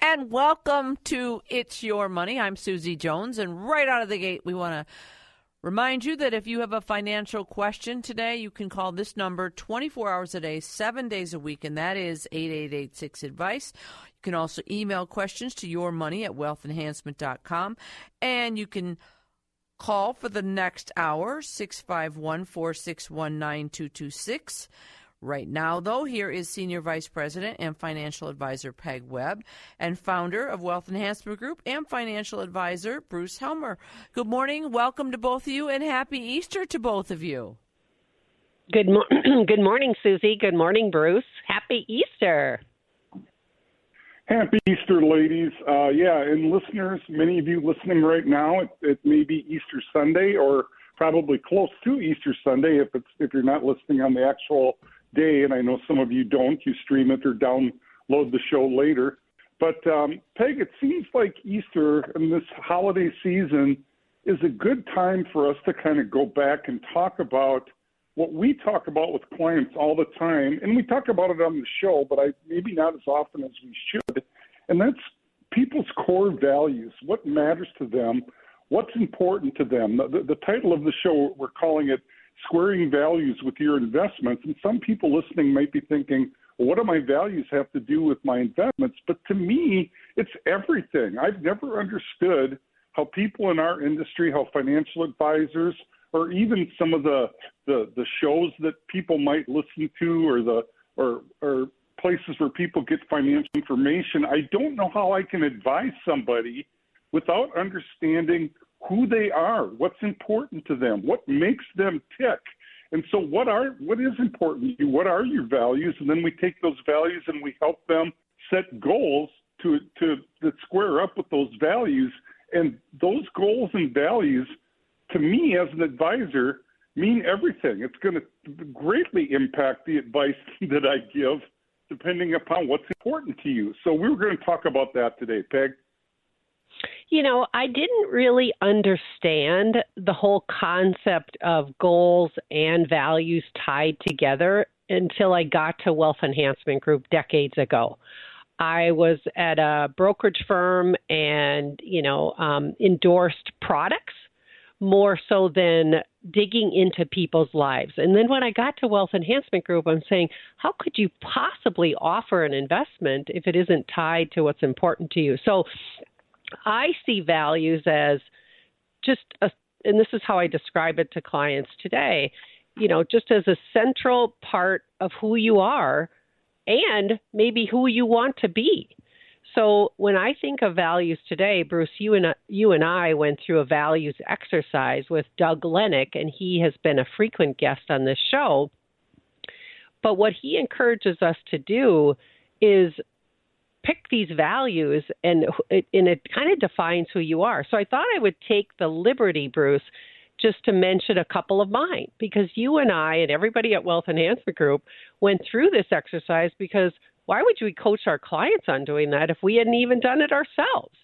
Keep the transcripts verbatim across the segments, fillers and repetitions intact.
And welcome to It's Your Money. I'm Susie Jones, and right out of the gate, we want to remind you that if you have a financial question today, you can call this number twenty-four hours a day, seven days a week, and that is eight eight eight, six, advice. You can also email questions to yourmoney at wealth enhancement dot com, and you can call for the next hour, six five one, four six one, nine two two six. Right now, though, here is Senior Vice President and Financial Advisor Peg Webb and founder of Wealth Enhancement Group and Financial Advisor Bruce Helmer. Good morning. Welcome to both of you, and Happy Easter to both of you. Good, mo- Good morning, Susie. Good morning, Bruce. Happy Easter. Happy Easter, ladies. Uh, yeah, and listeners, many of you listening right now, it, it may be Easter Sunday or probably close to Easter Sunday if it's if you're not listening on the actual day, and I know some of you don't. You stream it or download the show later. But, um, Peg, it seems like Easter and this holiday season is a good time for us to kind of go back and talk about what we talk about with clients all the time, and we talk about it on the show, but I maybe not as often as we should, and that's people's core values, what matters to them, what's important to them. The, the title of the show, we're calling it Squaring Values with Your Investments. And some people listening might be thinking, well, what do my values have to do with my investments? But to me, it's everything. I've never understood how people in our industry, how financial advisors, or even some of the, the, the shows that people might listen to or the or, or places where people get financial information, I don't know how I can advise somebody without understanding who they are, what's important to them, what makes them tick. And so what are what is important to you? What are your values? And then we take those values and we help them set goals to to that square up with those values. And those goals and values, to me as an advisor, mean everything. It's going to greatly impact the advice that I give depending upon what's important to you. So we were going to talk about that today, Peg. You know, I didn't really understand the whole concept of goals and values tied together until I got to Wealth Enhancement Group decades ago. I was at a brokerage firm and, you know, um, endorsed products more so than digging into people's lives. And then when I got to Wealth Enhancement Group, I'm saying, how could you possibly offer an investment if it isn't tied to what's important to you? So I see values as just, a, and this is how I describe it to clients today, you know, just as a central part of who you are and maybe who you want to be. So when I think of values today, Bruce, you and, you and I went through a values exercise with Doug Lennox, and he has been a frequent guest on this show. But what he encourages us to do is pick these values, and it, and it kind of defines who you are. So I thought I would take the liberty, Bruce, just to mention a couple of mine, because you and I and everybody at Wealth Enhancement Group went through this exercise, because why would we coach our clients on doing that if we hadn't even done it ourselves?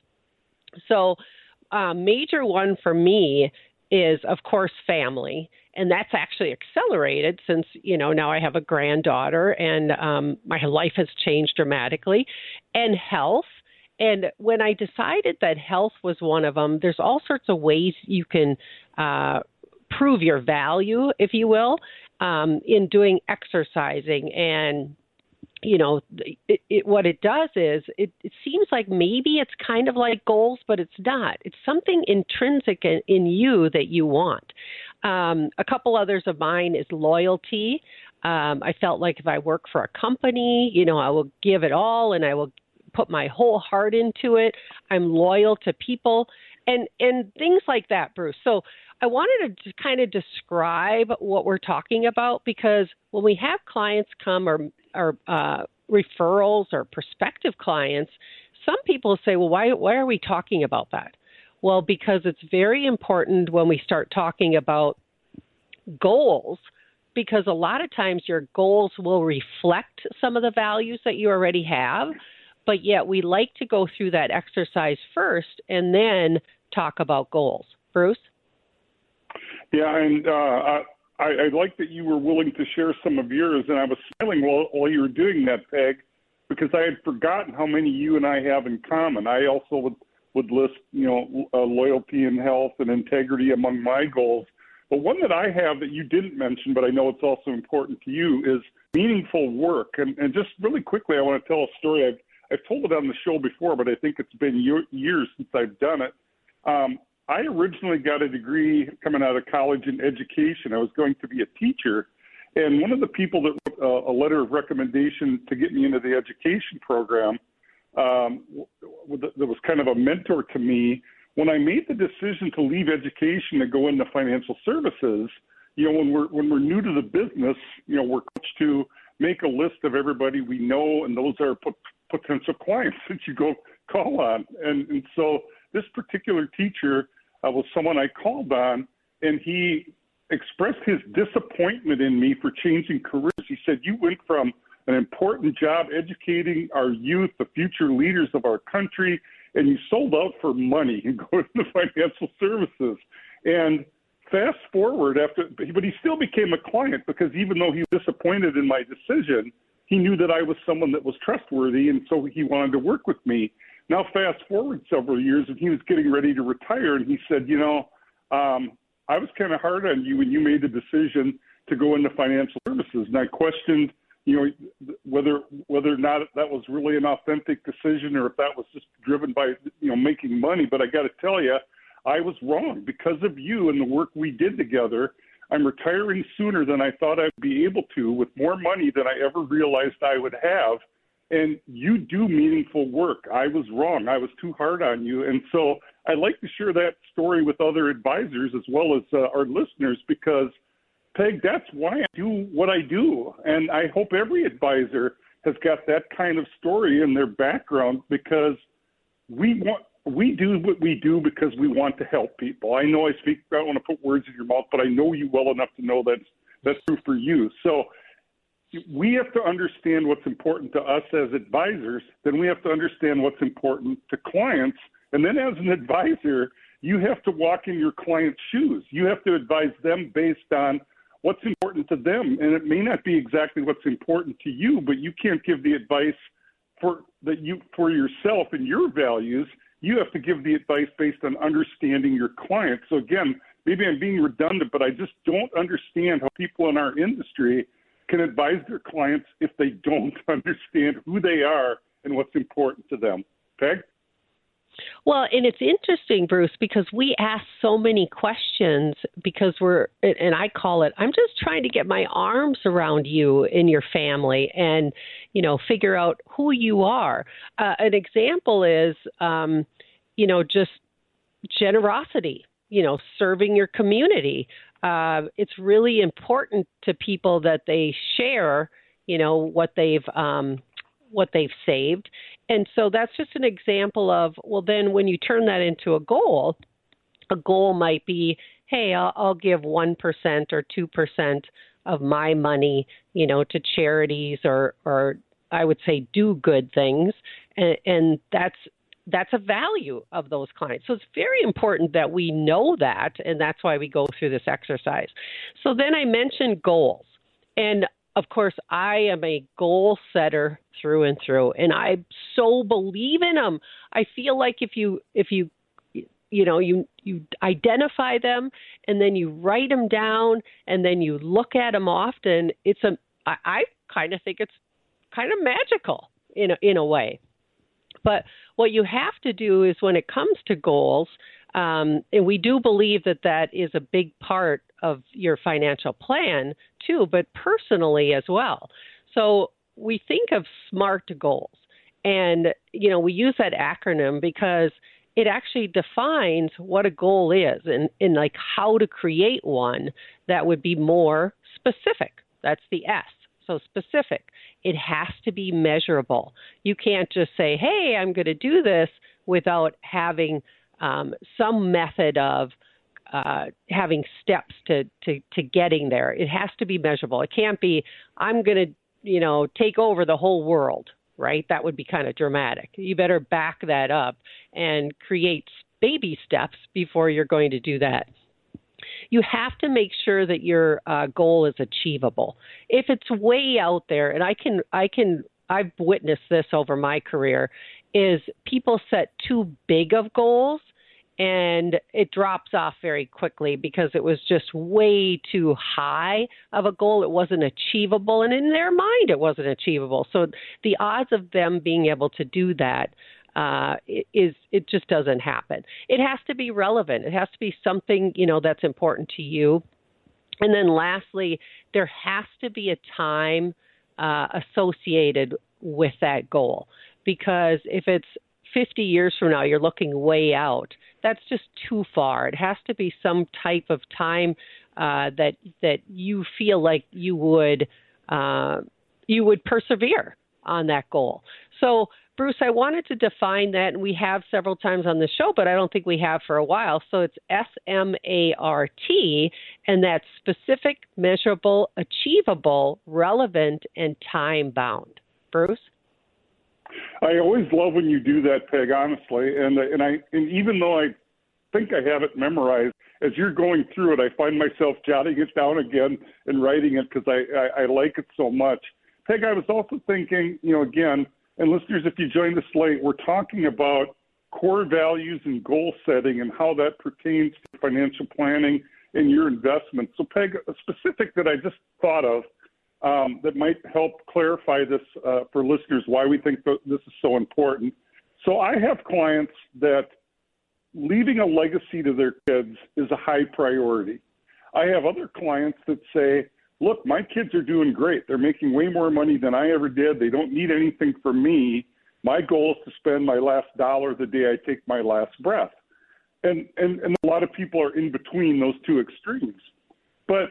So a major one for me is, of course, family. And that's actually accelerated since, you know, now I have a granddaughter and um, my life has changed dramatically. And health. And when I decided that health was one of them, there's all sorts of ways you can uh, prove your value, if you will, um, in doing exercising. And you know, it, it, what it does is it, it seems like maybe it's kind of like goals, but it's not. It's something intrinsic in, in you that you want. Um, a couple others of mine is loyalty. Um, I felt like if I work for a company, you know, I will give it all and I will put my whole heart into it. I'm loyal to people and, and things like that, Bruce. So I wanted to kind of describe what we're talking about, because when we have clients come or, or uh, referrals or prospective clients, some people say, well, why, why are we talking about that? Well, because it's very important when we start talking about goals, because a lot of times your goals will reflect some of the values that you already have, but yet we like to go through that exercise first and then talk about goals. Bruce? Yeah, and uh, I, I like that you were willing to share some of yours, and I was smiling while, while you were doing that, Peg, because I had forgotten how many you and I have in common. I also would, would list, you know, uh, loyalty and health and integrity among my goals. But one that I have that you didn't mention, but I know it's also important to you, is meaningful work. And, and just really quickly, I want to tell a story. I've, I've told it on the show before, but I think it's been years since I've done it. Um, I originally got a degree coming out of college in education. I was going to be a teacher. And one of the people that wrote a, a letter of recommendation to get me into the education program um, that was kind of a mentor to me, when I made the decision to leave education to go into financial services, you know, when we're when we're new to the business, you know, we're coached to make a list of everybody we know, and those are p- potential clients that you go call on. And, and so this particular teacher uh, was someone I called on, and he expressed his disappointment in me for changing careers. He said, "You went from an important job educating our youth, the future leaders of our country, and you sold out for money and go into financial services." And fast forward after, but he still became a client, because even though he was disappointed in my decision, he knew that I was someone that was trustworthy, and so he wanted to work with me. Now fast forward several years, and he was getting ready to retire, and he said, you know, um, I was kind of hard on you when you made the decision to go into financial services, and I questioned, you know, whether whether or not that was really an authentic decision, or if that was just driven by, you know, making money. But I got to tell you, I was wrong. Because of you and the work we did together, I'm retiring sooner than I thought I'd be able to, with more money than I ever realized I would have. And you do meaningful work. I was wrong. I was too hard on you. And so I like to share that story with other advisors as well as uh, our listeners, because, Peg, that's why I do what I do. And I hope every advisor has got that kind of story in their background, because we want, we do what we do because we want to help people. I know I speak, I don't want to put words in your mouth, but I know you well enough to know that's, that's true for you. So we have to understand what's important to us as advisors. Then we have to understand what's important to clients. And then as an advisor, you have to walk in your client's shoes. You have to advise them based on what's important to them. And it may not be exactly what's important to you, but you can't give the advice for that you for yourself and your values. You have to give the advice based on understanding your client. So again, maybe I'm being redundant, but I just don't understand how people in our industry can advise their clients if they don't understand who they are and what's important to them. Peg? Well, and it's interesting, Bruce, because we ask so many questions because we're, and I call it, I'm just trying to get my arms around you and your family and, you know, figure out who you are. Uh, an example is, um, you know, just generosity, you know, serving your community. Uh, it's really important to people that they share, you know, what they've, um, what they've saved. And so that's just an example of, well, then when you turn that into a goal, a goal might be, hey, I'll, I'll give one percent or two percent of my money, you know, to charities or, or I would say do good things. And, and that's, that's a value of those clients. So it's very important that we know that. And that's why we go through this exercise. So then I mentioned goals. And of course, I am a goal setter through and through, and I so believe in them. I feel like if you, if you, you know, you, you identify them and then you write them down and then you look at them often, it's a, I, I kind of think it's kind of magical in a, in a way. But what you have to do is when it comes to goals, um, and we do believe that that is a big part of your financial plan too, but personally as well. So we think of SMART goals, and, you know, we use that acronym because it actually defines what a goal is and, and like how to create one that would be more specific. That's the S. So specific. It has to be measurable. You can't just say, hey, I'm going to do this without having um, some method of uh, having steps to, to, to getting there. It has to be measurable. It can't be, I'm going to, you know, take over the whole world, right? That would be kind of dramatic. You better back that up and create baby steps before you're going to do that. You have to make sure that your uh, goal is achievable. If it's way out there, and I can I can I've witnessed this over my career, is people set too big of goals and it drops off very quickly because it was just way too high of a goal. It wasn't achievable, and in their mind, it wasn't achievable. So the odds of them being able to do that uh, is it just doesn't happen. It has to be relevant. It has to be something, you know, that's important to you. And then lastly, there has to be a time uh, associated with that goal, because if it's fifty years from now, you're looking way out, that's just too far. It has to be some type of time uh, that that you feel like you would uh, you would persevere on that goal. So, Bruce, I wanted to define that, and we have several times on the show, but I don't think we have for a while. So it's S M A R T, and that's specific, measurable, achievable, relevant, and time-bound. Bruce? I always love when you do that, Peg, honestly. And and I and even though I think I have it memorized, as you're going through it, I find myself jotting it down again and writing it because I, I, I like it so much. Peg, I was also thinking, you know, again, and listeners, if you join us late, we're talking about core values and goal setting and how that pertains to financial planning and your investments. So, Peg, a specific that I just thought of, Um, that might help clarify this uh, for listeners, why we think that this is so important. So I have clients that leaving a legacy to their kids is a high priority. I have other clients that say, look, my kids are doing great. They're making way more money than I ever did. They don't need anything from me. My goal is to spend my last dollar the day I take my last breath. And, and, and a lot of people are in between those two extremes. But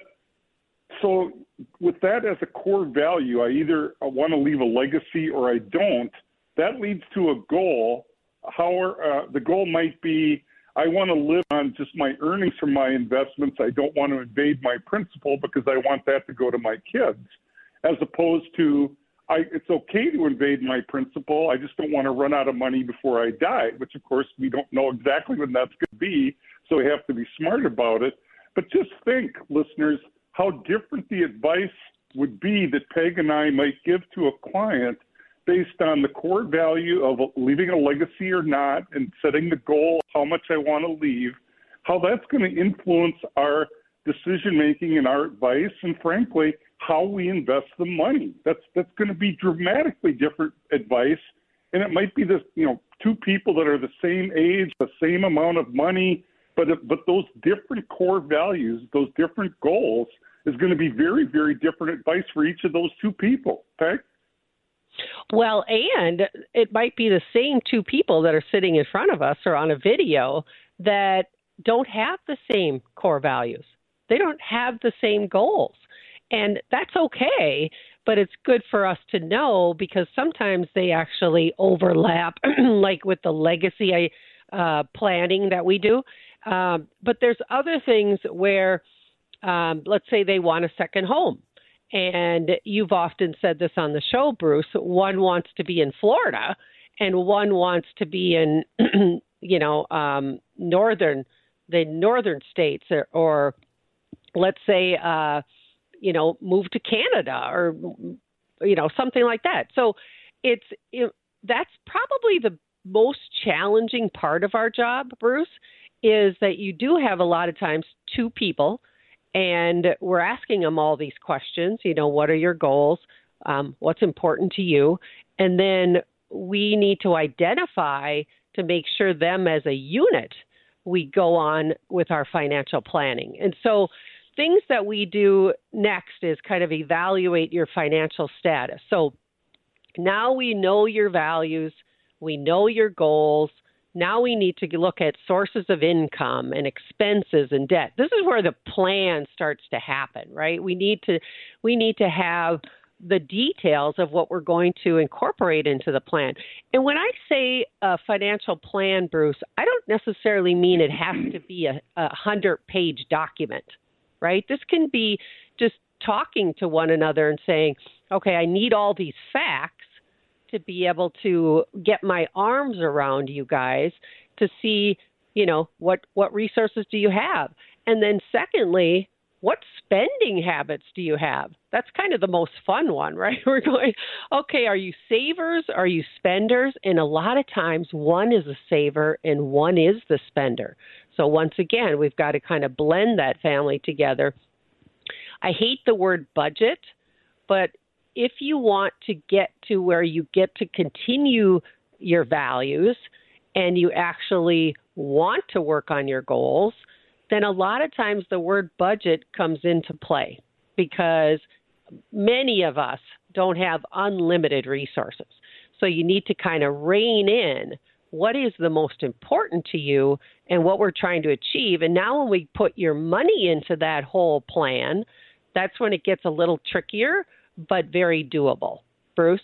so with that as a core value, I either want to leave a legacy or I don't. That leads to a goal. How uh, the goal might be, I want to live on just my earnings from my investments. I don't want to invade my principal because I want that to go to my kids, as opposed to I, it's okay to invade my principal. I just don't want to run out of money before I die, which, of course, we don't know exactly when that's going to be, so we have to be smart about it. But just think, listeners, how different the advice would be that Peg and I might give to a client based on the core value of leaving a legacy or not and setting the goal of how much I want to leave, how that's going to influence our decision-making and our advice, and frankly, how we invest the money. That's that's going to be dramatically different advice, and it might be this, you know, two people that are the same age, the same amount of money, but but those different core values, those different goals, is going to be very, very different advice for each of those two people. Peg? Well, and it might be the same two people that are sitting in front of us or on a video that don't have the same core values. They don't have the same goals. And that's okay, but it's good for us to know because sometimes they actually overlap, like with the legacy uh, planning that we do. Um, but there's other things where, um, let's say they want a second home. And you've often said this on the show, Bruce, one wants to be in Florida and one wants to be in, you know, um, northern, the northern states or, or let's say, uh, you know, move to Canada or, you know, something like that. So it's, it, that's probably the most challenging part of our job, Bruce, is that you do have a lot of times two people and we're asking them all these questions, you know, what are your goals? Um, what's important to you? And then we need to identify to make sure them as a unit, we go on with our financial planning. And so things that we do next is kind of evaluate your financial status. So now we know your values, we know your goals. Now we need to look at sources of income and expenses and debt. This is where the plan starts to happen, right? We need to we need to have the details of what we're going to incorporate into the plan. And when I say a financial plan, Bruce, I don't necessarily mean it has to be a, a hundred-page document, right? This can be just talking to one another and saying, okay, I need all these facts to be able to get my arms around you guys to see, you know, what, what resources do you have? And then secondly, what spending habits do you have? That's kind of the most fun one, right? We're going, okay, are you savers? Are you spenders? And a lot of times one is a saver and one is the spender. So once again, we've got to kind of blend that family together. I hate the word budget, but if you want to get to where you get to continue your values and you actually want to work on your goals, then a lot of times the word budget comes into play because many of us don't have unlimited resources. So you need to kind of rein in what is the most important to you and what we're trying to achieve. And now when we put your money into that whole plan, that's when it gets a little trickier, but very doable. Bruce?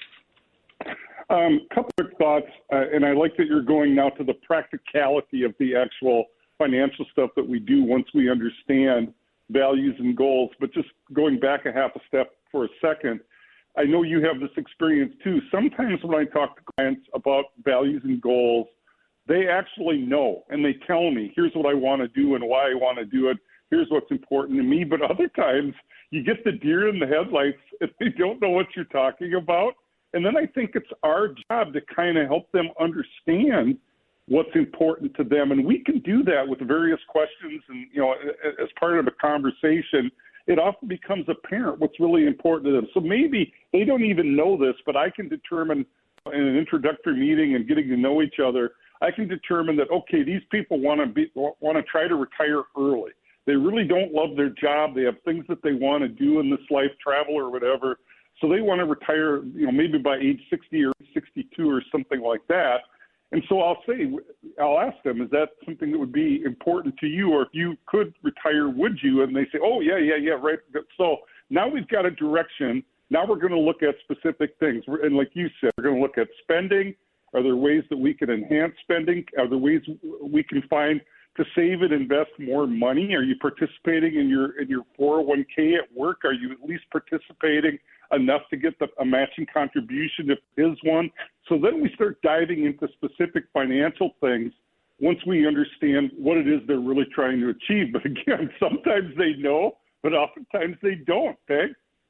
A um, couple of thoughts, uh, and I like that you're going now to the practicality of the actual financial stuff that we do once we understand values and goals. But just going back a half a step for a second, I know you have this experience too. Sometimes when I talk to clients about values and goals, they actually know and they tell me, here's what I want to do and why I want to do it. Here's what's important to me. But other times you get the deer in the headlights and they don't know what you're talking about. And then I think it's our job to kind of help them understand what's important to them. And we can do that with various questions. And, you know, as part of a conversation, it often becomes apparent what's really important to them. So maybe they don't even know this, but I can determine in an introductory meeting and getting to know each other, I can determine that, okay, these people want to be, want to try to retire early. They really don't love their job. They have things that they want to do in this life, travel or whatever. So they want to retire, you know, maybe by age sixty or sixty-two or something like that. And so I'll say, I'll ask them, is that something that would be important to you? Or if you could retire, would you? And they say, oh, yeah, yeah, yeah, right. So now we've got a direction. Now we're going to look at specific things. And like you said, we're going to look at spending. Are there ways that we can enhance spending? Are there ways we can find to save and invest more money? Are you participating in your in your four oh one k at work? Are you at least participating enough to get the, a matching contribution if there is one? So then we start diving into specific financial things once we understand what it is they're really trying to achieve. But again, sometimes they know, but oftentimes they don't, Peg.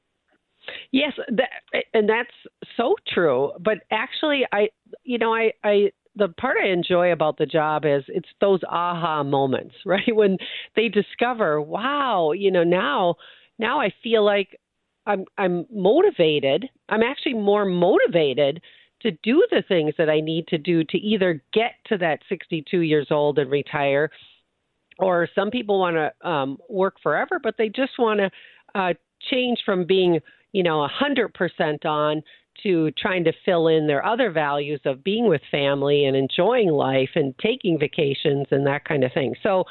Yes, that, and that's so true. But actually, I, you know, I, I, the part I enjoy about the job is it's those aha moments, right? When they discover, wow, you know, now, now I feel like I'm, I'm motivated. I'm actually more motivated to do the things that I need to do to either get to that sixty-two years old and retire, or some people want to um, work forever, but they just want to uh, change from being, you know, one hundred percent on to trying to fill in their other values of being with family and enjoying life and taking vacations and that kind of thing. So,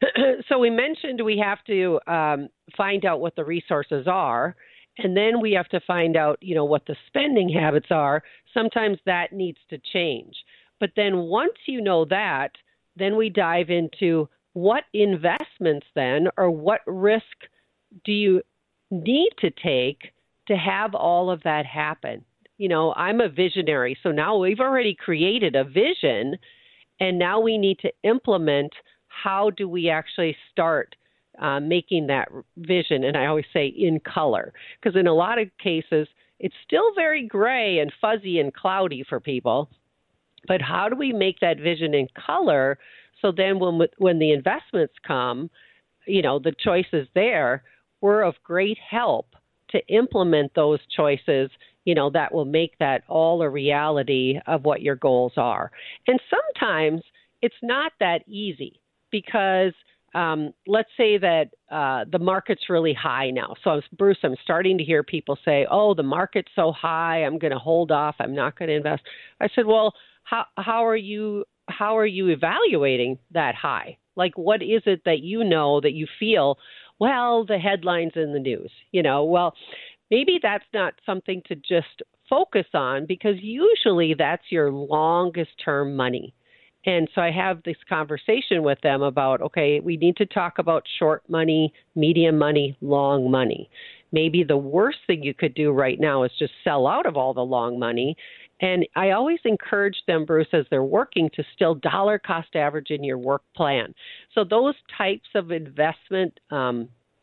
so we mentioned we have to um, find out what the resources are. And then we have to find out, you know, what the spending habits are. Sometimes that needs to change. But then once you know that, then we dive into what investments then, or what risk do you need to take to have all of that happen? You know, I'm a visionary. So now we've already created a vision, and now we need to implement how do we actually start Uh, making that vision, and I always say in color, because in a lot of cases, it's still very gray and fuzzy and cloudy for people. But how do we make that vision in color so then when when the investments come, you know, the choices there, we're of great help to implement those choices, you know, that will make that all a reality of what your goals are. And sometimes it's not that easy because Um, let's say that uh, the market's really high now. So, Bruce, I'm starting to hear people say, oh, the market's so high, I'm going to hold off, I'm not going to invest. I said, well, how, how are you how are you evaluating that high? Like, what is it that you know that you feel, well, the headlines in the news, you know, well, maybe that's not something to just focus on, because usually that's your longest term money. And so I have this conversation with them about, okay, we need to talk about short money, medium money, long money. Maybe the worst thing you could do right now is just sell out of all the long money. And I always encourage them, Bruce, as they're working, to still dollar cost average in your work plan. So those types of investment um,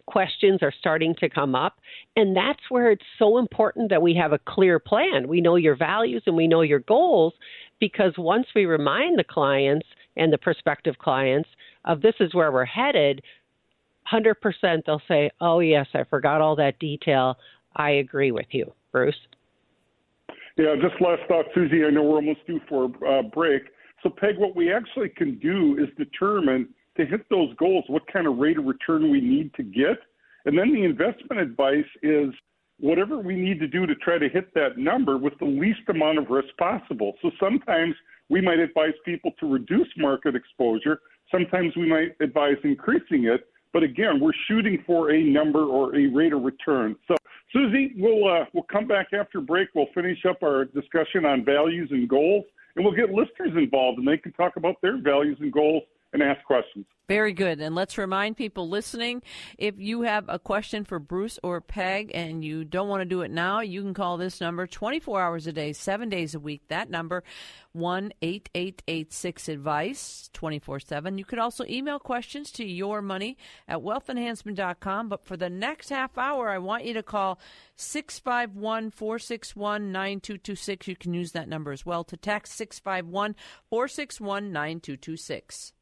questions are starting to come up. And that's where it's so important that we have a clear plan. We know your values and we know your goals, because once we remind the clients and the prospective clients of this is where we're headed, one hundred percent they'll say, oh, yes, I forgot all that detail. I agree with you. Bruce? Yeah, just last thought, Susie, I know we're almost due for a uh, break. So, Peg, what we actually can do is determine, to hit those goals, what kind of rate of return we need to get. And then the investment advice is whatever we need to do to try to hit that number with the least amount of risk possible. So sometimes we might advise people to reduce market exposure. Sometimes we might advise increasing it. But again, we're shooting for a number or a rate of return. So, Susie, we'll uh, we'll come back after break. We'll finish up our discussion on values and goals, and we'll get listeners involved, and they can talk about their values and goals and ask questions. Very good. And let's remind people listening, if you have a question for Bruce or Peg and you don't want to do it now, you can call this number twenty-four hours a day, seven days a week. That number, one eight eight eight six advice, twenty-four seven. You could also email questions to yourmoney at wealth enhancement dot com. But for the next half hour, I want you to call six five one, four six one, nine two two six. You can use that number as well to text six five one, four six one, nine two two six.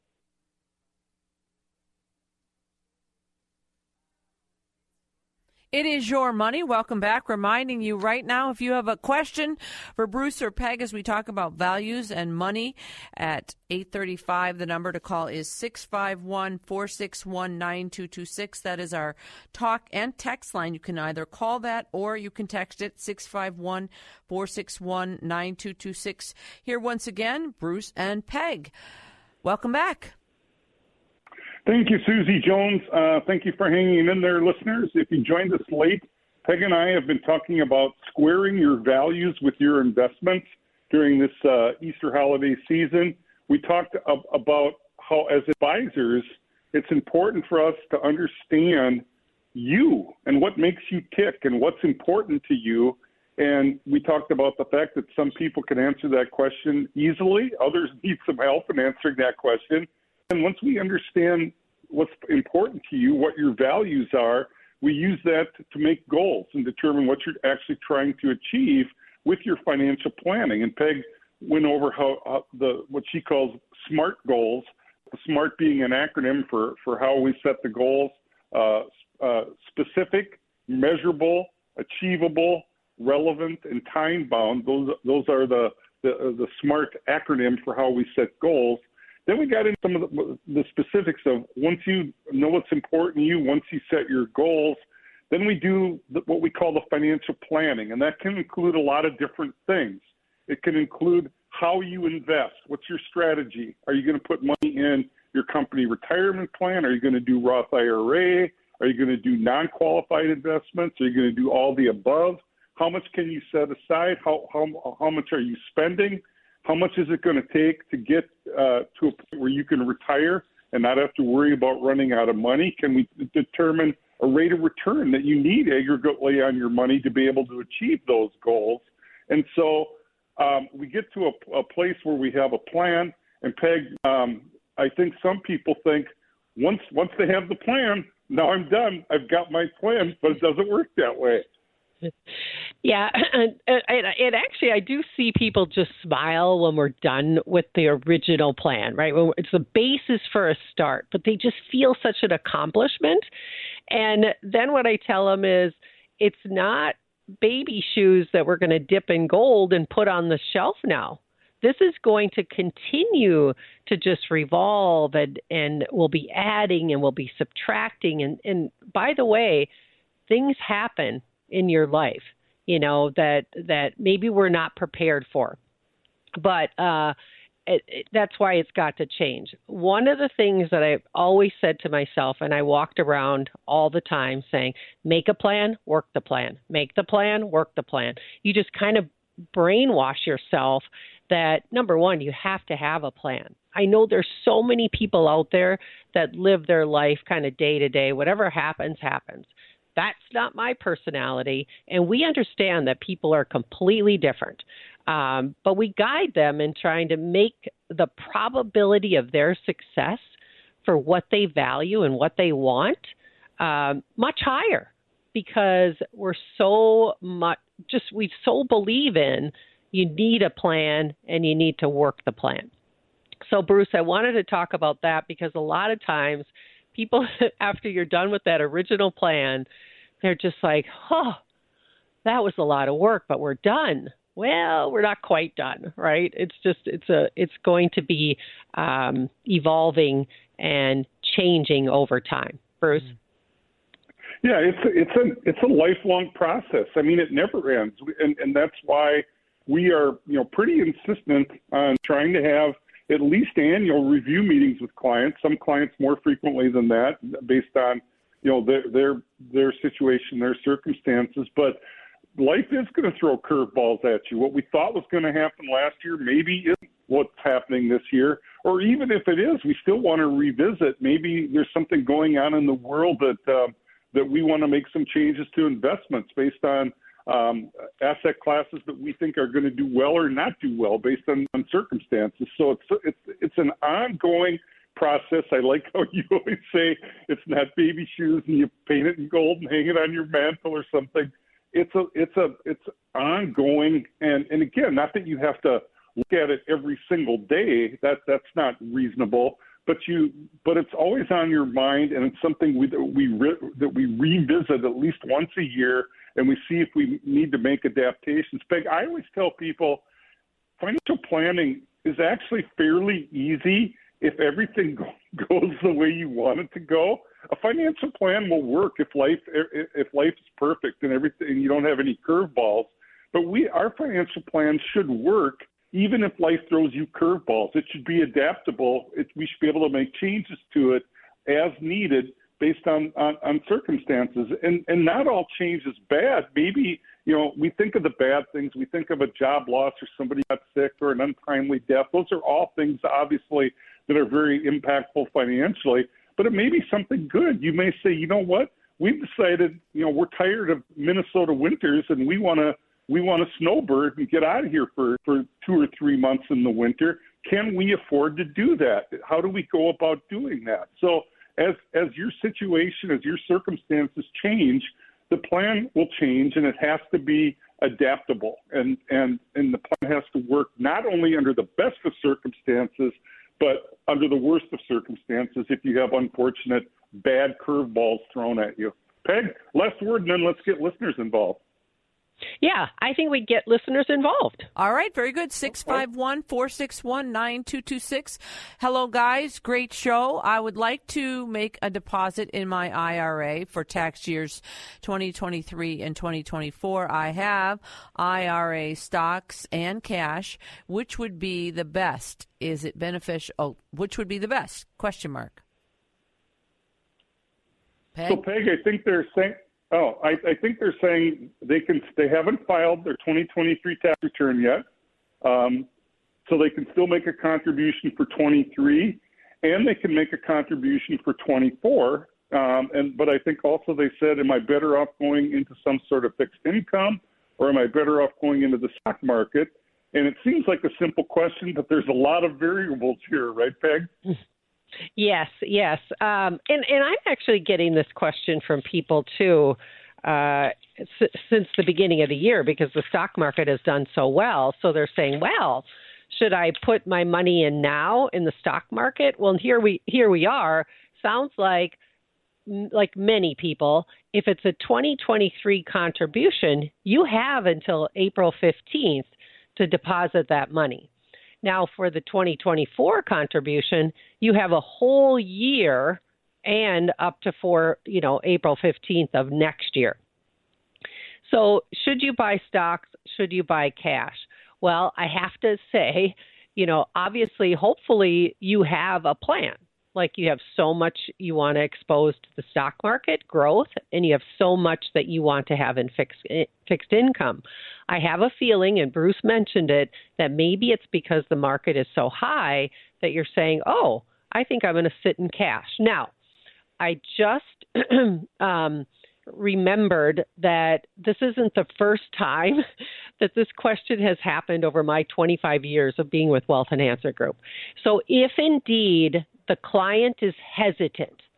It is Your Money. Welcome back. Reminding you right now, if you have a question for Bruce or Peg as we talk about values and money at eight thirty-five, the number to call is six five one, four six one, nine two two six. That is our talk and text line. You can either call that or you can text it, six five one, four six one, nine two two six. Here once again, Bruce and Peg. Welcome back. Thank you, Susie Jones. Uh, thank you for hanging in there, listeners. If you joined us late, Peg and I have been talking about squaring your values with your investments during this uh, Easter holiday season. We talked ab- about how, as advisors, it's important for us to understand you and what makes you tick and what's important to you. And we talked about the fact that some people can answer that question easily. Others need some help in answering that question. And once we understand what's important to you, what your values are, we use that to make goals and determine what you're actually trying to achieve with your financial planning. And Peg went over how uh, the what she calls SMART goals, SMART being an acronym for, for how we set the goals, uh, uh, specific, measurable, achievable, relevant, and time-bound. Those those are the, the, the SMART acronym for how we set goals. Then we got into some of the, the specifics of once you know what's important to you, once you set your goals, then we do the, what we call the financial planning, and that can include a lot of different things. It can include how you invest. What's your strategy? Are you going to put money in your company retirement plan? Are you going to do Roth I R A? Are you going to do non-qualified investments? Are you going to do all the above? How much can you set aside? How how how much are you spending? How much is it going to take to get uh, to a point where you can retire and not have to worry about running out of money? Can we determine a rate of return that you need aggregately on your money to be able to achieve those goals? And so um, we get to a, a place where we have a plan. And Peg, um, I think some people think once once they have the plan, now I'm done. I've got my plan, but it doesn't work that way. Yeah, and, and, and actually, I do see people just smile when we're done with the original plan, right? When it's the basis for a start, but they just feel such an accomplishment. And then what I tell them is it's not baby shoes that we're going to dip in gold and put on the shelf now. This is going to continue to just revolve, and, and we'll be adding and we'll be subtracting. And, and by the way, things happen in your life, you know, that that maybe we're not prepared for. But uh, it, it, that's why it's got to change. One of the things that I've always said to myself, and I walked around all the time saying, make a plan, work the plan. Make the plan, work the plan. You just kind of brainwash yourself that, number one, you have to have a plan. I know there's so many people out there that live their life kind of day to day. Whatever happens, happens. That's not my personality, and we understand that people are completely different. Um, but we guide them in trying to make the probability of their success for what they value and what they want um, much higher because we're so much just we so believe in you need a plan and you need to work the plan. So, Bruce, I wanted to talk about that because a lot of times people, after you're done with that original plan, they're just like, oh, that was a lot of work, but we're done. Well, we're not quite done, right? It's just it's a it's going to be um, evolving and changing over time. Bruce? Yeah, it's a, it's a it's a lifelong process. I mean, it never ends, and and that's why we are you know pretty insistent on trying to have at least annual review meetings with clients. Some clients more frequently than that, based on you know their their their situation, their circumstances, but life is going to throw curveballs at you. What we thought was going to happen last year maybe isn't what's happening this year. Or even if it is, we still want to revisit. Maybe there's something going on in the world that uh, that we want to make some changes to investments based on um, asset classes that we think are going to do well or not do well based on, on circumstances. So it's it's it's an ongoing process. I like how you always say it's not baby shoes and you paint it in gold and hang it on your mantle or something. It's a, it's a, it's ongoing, and, and again, not that you have to look at it every single day. That that's not reasonable. But you, but it's always on your mind, and it's something we that we re, that we revisit at least once a year, and we see if we need to make adaptations. Peg, I always tell people, financial planning is actually fairly easy if everything goes the way you want it to go. A financial plan will work if life if life is perfect and everything and you don't have any curveballs. But we our financial plan should work even if life throws you curveballs. It should be adaptable. It, we should be able to make changes to it as needed based on, on, on circumstances. And and not all change is bad. Maybe you know we think of the bad things. We think of a job loss or somebody got sick or an untimely death. Those are all things obviously that are very impactful financially. But it may be something good. You may say, you know what, we've decided, you know, we're tired of Minnesota winters and we want to we want to snowbird and get out of here for, for two or three months in the winter. Can we afford to do that? How do we go about doing that? So as as your situation, as your circumstances change, the plan will change and it has to be adaptable. And, and, and the plan has to work not only under the best of circumstances, but under the worst of circumstances if you have unfortunate bad curveballs thrown at you. Peg, last word, and then let's get listeners involved. Yeah, I think we get listeners involved. All right, very good. six five one, four six one, nine two two six. Hello, guys. Great show. I would like to make a deposit in my I R A for tax years twenty twenty-three and twenty twenty-four. I have I R A stocks and cash. Which would be the best? Is it beneficial? Oh, which would be the best? Question mark. Peg? So, Peg, I think they're saying... Oh, I, I think they're saying they can. They haven't filed their twenty twenty-three tax return yet, um, so they can still make a contribution for twenty-three, and they can make a contribution for twenty-four. Um, and but I think also they said, am I better off going into some sort of fixed income, or am I better off going into the stock market? And it seems like a simple question, but there's a lot of variables here, right, Peg? Yes, yes. Um, and, and I'm actually getting this question from people, too, uh, s- since the beginning of the year because the stock market has done so well. So they're saying, well, should I put my money in now in the stock market? Well, here we here we are. Sounds like, like many people, if it's a twenty twenty-three contribution, you have until April fifteenth to deposit that money. Now, for the twenty twenty-four contribution, you have a whole year and up to for, you know, April fifteenth of next year. So should you buy stocks? Should you buy cash? Well, I have to say, you know, obviously, hopefully you have a plan. Like you have so much you want to expose to the stock market growth, and you have so much that you want to have in fixed fixed income. I have a feeling, and Bruce mentioned it, that maybe it's because the market is so high that you're saying, oh, I think I'm going to sit in cash. Now, I just um, remembered that this isn't the first time that this question has happened over my twenty-five years of being with Wealth Enhancer Group. So if indeed the client is hesitant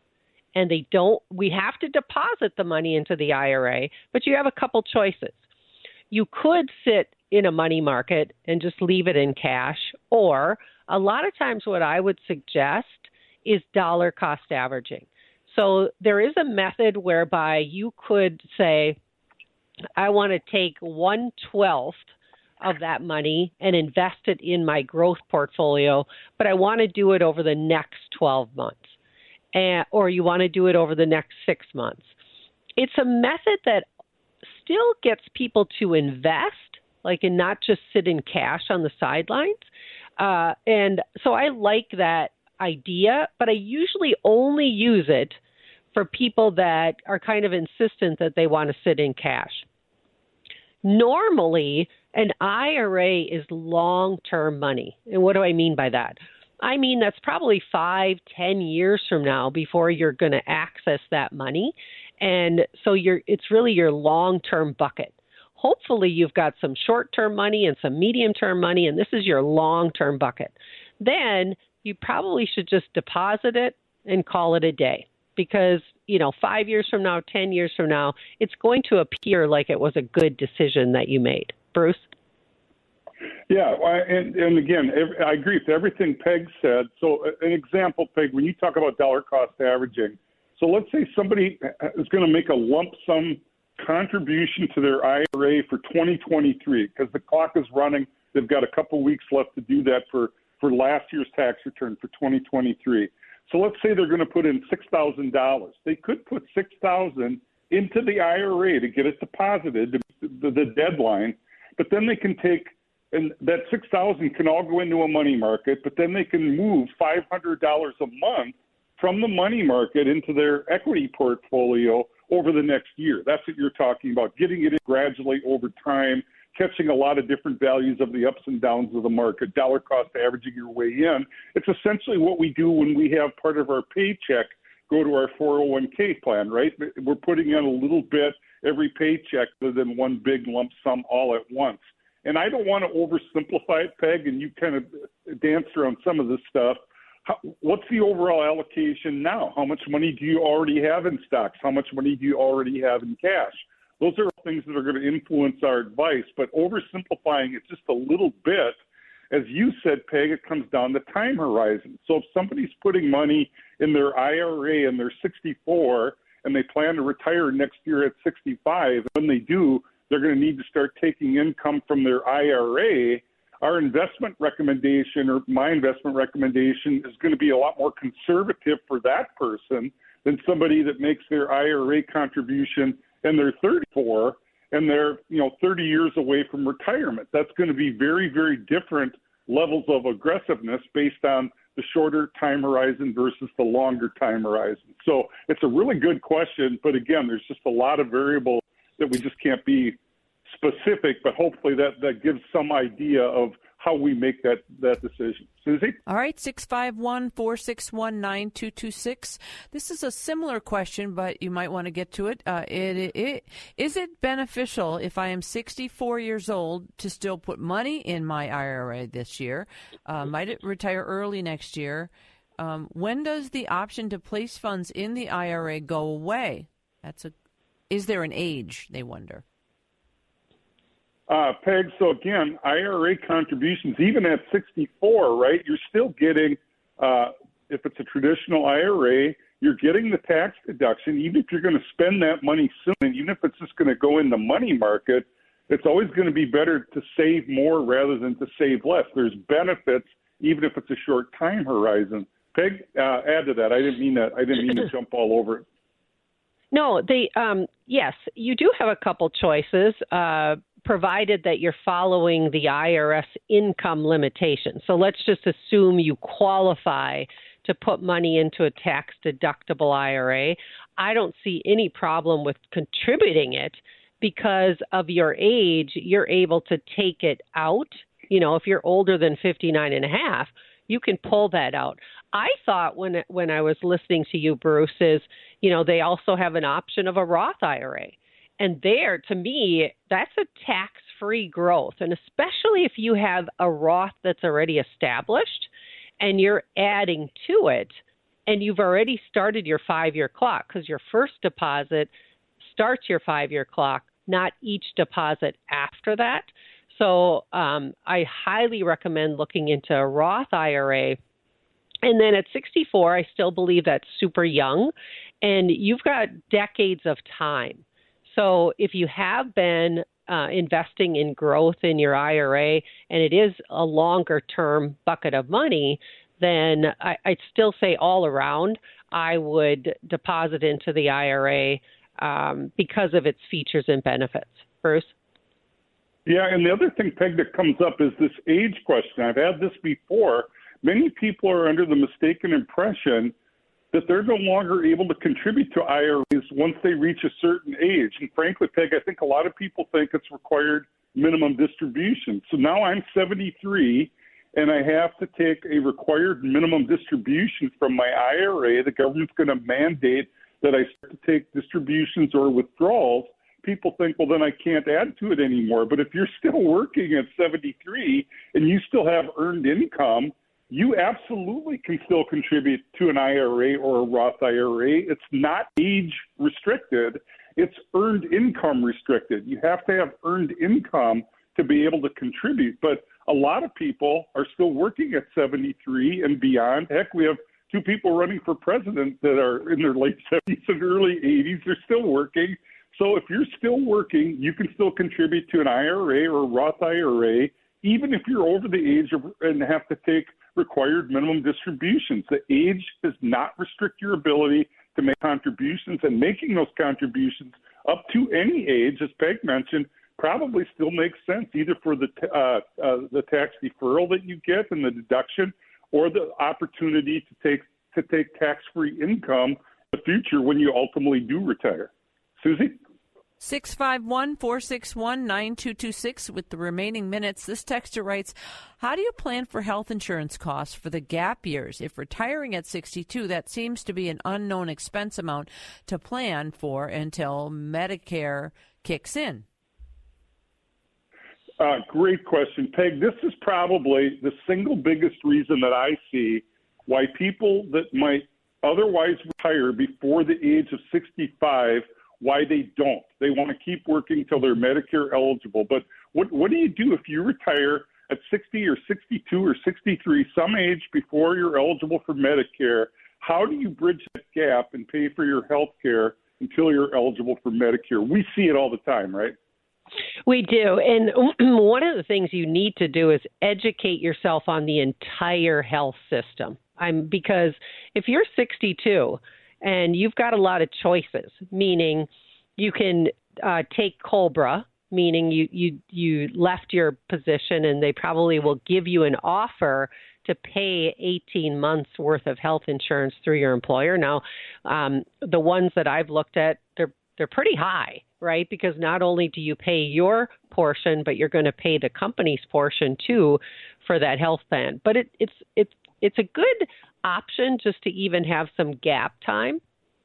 and they don't, we have to deposit the money into the I R A, but you have a couple choices. You could sit in a money market and just leave it in cash, or a lot of times what I would suggest is dollar cost averaging. So there is a method whereby you could say, I want to take one twelfth of that money and invest it in my growth portfolio, but I want to do it over the next twelve months, and, or you want to do it over the next six months. It's a method that still gets people to invest, like, and not just sit in cash on the sidelines. Uh, and so I like that idea, but I usually only use it for people that are kind of insistent that they want to sit in cash. Normally, an I R A is long-term money. And what do I mean by that? I mean, that's probably five, ten years from now before you're going to access that money. And so you're, it's really your long-term bucket. Hopefully you've got some short-term money and some medium-term money, and this is your long-term bucket. Then you probably should just deposit it and call it a day, because, you know, five years from now, ten years from now, it's going to appear like it was a good decision that you made. Bruce? Yeah, and, and again, I agree with everything Peg said. So an example, Peg, when you talk about dollar cost averaging, so let's say somebody is going to make a lump sum contribution to their I R A for twenty twenty-three because the clock is running. They've got a couple weeks left to do that for, for last year's tax return for twenty twenty-three. So let's say they're going to put in six thousand dollars. They could put six thousand dollars into the I R A to get it deposited to the, the deadline, but then they can take, and that six thousand dollars can all go into a money market, but then they can move five hundred dollars a month from the money market into their equity portfolio over the next year. That's what you're talking about, getting it in gradually over time, catching a lot of different values of the ups and downs of the market, dollar cost averaging your way in. It's essentially what we do when we have part of our paycheck go to our four oh one k plan, right? We're putting in a little bit every paycheck rather than one big lump sum all at once. And I don't want to oversimplify it, Peg, and you kind of danced around some of this stuff. How, what's the overall allocation now? How much money do you already have in stocks? How much money do you already have in cash? Those are things that are going to influence our advice, but oversimplifying it just a little bit, as you said, Peg, it comes down to time horizon. So if somebody's putting money in their I R A and they're sixty-four and they plan to retire next year at sixty-five, when they do, they're going to need to start taking income from their I R A. Our investment recommendation, or my investment recommendation, is going to be a lot more conservative for that person than somebody that makes their I R A contribution and they're thirty-four and they're, you know, thirty years away from retirement. That's going to be very, very different levels of aggressiveness based on the shorter time horizon versus the longer time horizon. So it's a really good question, but again, there's just a lot of variables that we just can't be specific, but hopefully that, that gives some idea of how we make that, that decision. Susie? All right, six five one, four six one, nine two two six. This is a similar question, but you might want to get to it. Uh, it, it, it. Is it beneficial if I am sixty-four years old to still put money in my I R A this year? Uh, might it retire early next year? Um, when does the option to place funds in the I R A go away? That's a. Is there an age, they wonder? Uh, Peg, so again, I R A contributions, even at sixty-four, right, you're still getting, uh, if it's a traditional I R A, you're getting the tax deduction. Even if you're going to spend that money soon, and even if it's just going to go in the money market, it's always going to be better to save more rather than to save less. There's benefits, even if it's a short time horizon. Peg, uh, add to that. I didn't mean that. I didn't mean to jump all over it. No, they, um, yes, you do have a couple choices, uh, provided that you're following the I R S income limitation. So let's just assume you qualify to put money into a tax-deductible I R A. I don't see any problem with contributing it because of your age. You're able to take it out. You know, if you're older than fifty-nine and a half, you can pull that out. I thought when when I was listening to you, Bruce, is, you know, they also have an option of a Roth I R A. And there, to me, that's a tax-free growth. And especially if you have a Roth that's already established and you're adding to it, and you've already started your five-year clock because your first deposit starts your five-year clock, not each deposit after that. So um, I highly recommend looking into a Roth I R A. And then at sixty-four, I still believe that's super young, and you've got decades of time. So if you have been uh, investing in growth in your I R A, and it is a longer-term bucket of money, then I, I'd still say all around, I would deposit into the I R A um, because of its features and benefits. Bruce? Yeah, and the other thing, Peg, that comes up is this age question. I've had this before. Many people are under the mistaken impression that they're no longer able to contribute to I R As once they reach a certain age. And frankly, Peg, I think a lot of people think it's required minimum distribution. So now I'm seventy-three, and I have to take a required minimum distribution from my I R A. The government's going to mandate that I start to take distributions or withdrawals. People think, well, then I can't add to it anymore. But if you're still working at seventy-three and you still have earned income, you absolutely can still contribute to an I R A or a Roth I R A. It's not age restricted. It's earned income restricted. You have to have earned income to be able to contribute. But a lot of people are still working at seventy-three and beyond. Heck, we have two people running for president that are in their late seventies and early eighties. They're still working. So if you're still working, you can still contribute to an I R A or a Roth I R A, even if you're over the age of and have to take required minimum distributions. The age does not restrict your ability to make contributions, and making those contributions up to any age, as Peg mentioned, probably still makes sense, either for the uh, uh, the tax deferral that you get and the deduction, or the opportunity to take to take tax-free income in the future when you ultimately do retire. Susie? six five one, four six one, nine two two six with the remaining minutes. This texter writes, how do you plan for health insurance costs for the gap years? If retiring at sixty-two, that seems to be an unknown expense amount to plan for until Medicare kicks in. Uh, great question, Peg. This is probably the single biggest reason that I see why people that might otherwise retire before the age of sixty-five, why they don't. They want to keep working till they're Medicare eligible. But what what do you do if you retire at sixty or sixty-two or sixty-three, some age before you're eligible for Medicare? How do you bridge that gap and pay for your health care until you're eligible for Medicare? We see it all the time, right? We do. And one of the things you need to do is educate yourself on the entire health system. I'm because if you're sixty-two and you've got a lot of choices, meaning you can uh, take COBRA, meaning you, you, you left your position and they probably will give you an offer to pay eighteen months worth of health insurance through your employer. Now, um, the ones that I've looked at, they're they're pretty high, right? Because not only do you pay your portion, but you're going to pay the company's portion too for that health plan. But it, it's it's it's a good option just to even have some gap time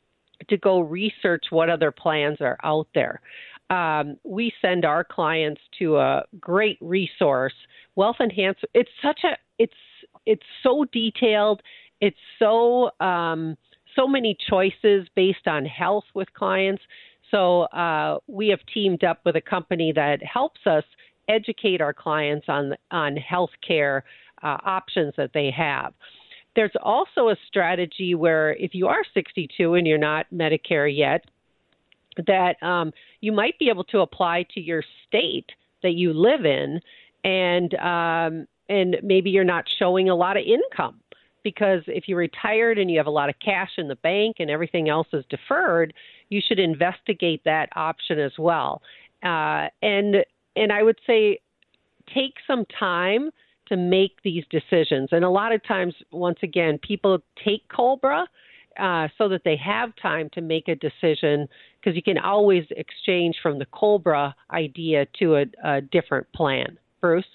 to go research what other plans are out there. Um, we send our clients to a great resource, Wealth Enhancer. It's such a it's it's so detailed. It's so um, so many choices based on health with clients. So uh, we have teamed up with a company that helps us educate our clients on on healthcare uh, options that they have. There's also a strategy where if you are sixty-two and you're not Medicare yet, that um, you might be able to apply to your state that you live in, and um, and maybe you're not showing a lot of income. Because if you're retired and you have a lot of cash in the bank and everything else is deferred, you should investigate that option as well. Uh, and and I would say take some time to make these decisions. And a lot of times, once again, people take COBRA uh, so that they have time to make a decision, because you can always exchange from the COBRA idea to a, a different plan. Bruce?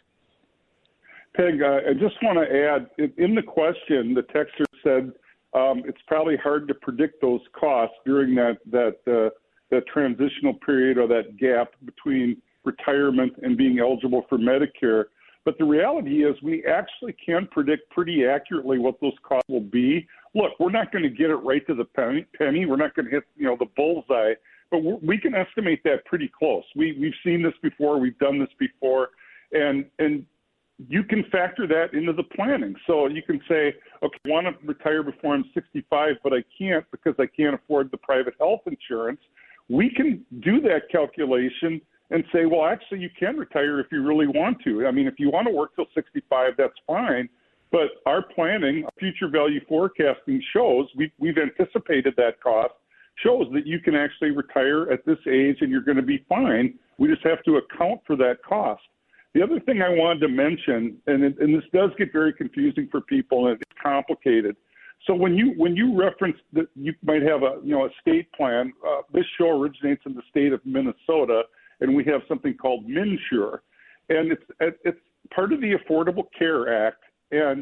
Peg, uh, I just want to add, in the question, the texter said um, it's probably hard to predict those costs during that that uh, that transitional period or that gap between retirement and being eligible for Medicare. But the reality is we actually can predict pretty accurately what those costs will be. look, we're not going to get it right to the penny. penny. We're not going to hit, you know, the bullseye, but we're, we can estimate that pretty close. We, we've seen this before. We've done this before. And, and you can factor that into the planning. So you can say, okay, I want to retire before I'm sixty-five, but I can't because I can't afford the private health insurance. We can do that calculation and say, well, actually, you can retire if you really want to. I mean, if you want to work till sixty-five, that's fine. But our planning, future value forecasting shows, we've, we've anticipated that cost, shows that you can actually retire at this age and you're going to be fine. We just have to account for that cost. The other thing I wanted to mention, and, and this does get very confusing for people and it's complicated. So when you when you reference that you might have a you know a state plan, uh, this show originates in the state of Minnesota, and we have something called MNsure, and it's it's part of the Affordable Care Act. And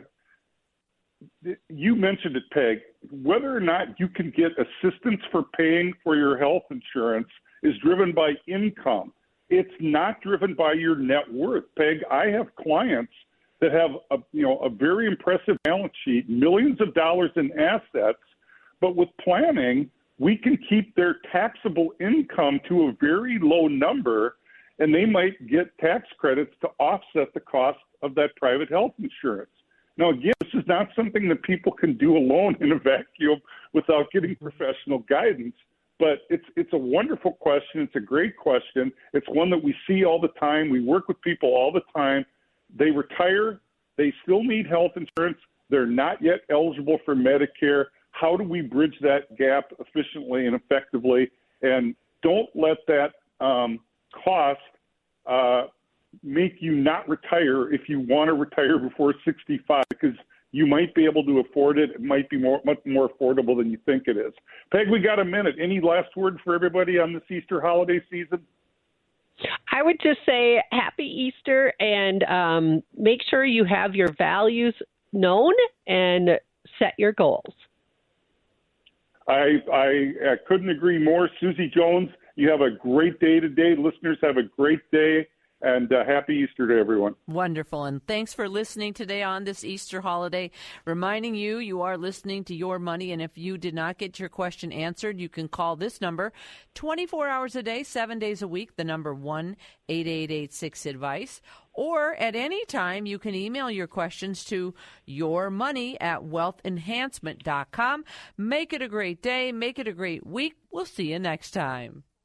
you mentioned it, Peg. Whether or not you can get assistance for paying for your health insurance is driven by income. It's not driven by your net worth, Peg. I have clients that have a you know a very impressive balance sheet, millions of dollars in assets, but with planning, we can keep their taxable income to a very low number, and they might get tax credits to offset the cost of that private health insurance. Now, again, this is not something that people can do alone in a vacuum without getting professional guidance, but it's it's a wonderful question. It's a great question. It's one that we see all the time. We work with people all the time. They retire. They still need health insurance. They're not yet eligible for Medicare. How do we bridge that gap efficiently and effectively? And don't let that um, cost uh, make you not retire if you want to retire before sixty-five, because you might be able to afford it. It might be more, much more affordable than you think it is. Peg, we got a minute. Any last word for everybody on this Easter holiday season? I would just say happy Easter, and um, make sure you have your values known and set your goals. I, I, I couldn't agree more. Susie Jones, you have a great day today. Listeners, have a great day. And uh, happy Easter to everyone. Wonderful. And thanks for listening today on this Easter holiday. Reminding you, you are listening to Your Money. And if you did not get your question answered, you can call this number twenty-four hours a day, seven days a week, the number one eight eight eight six advice. Or at any time, you can email your questions to yourmoney at wealth enhancement dot com. Make it a great day. Make it a great week. We'll see you next time.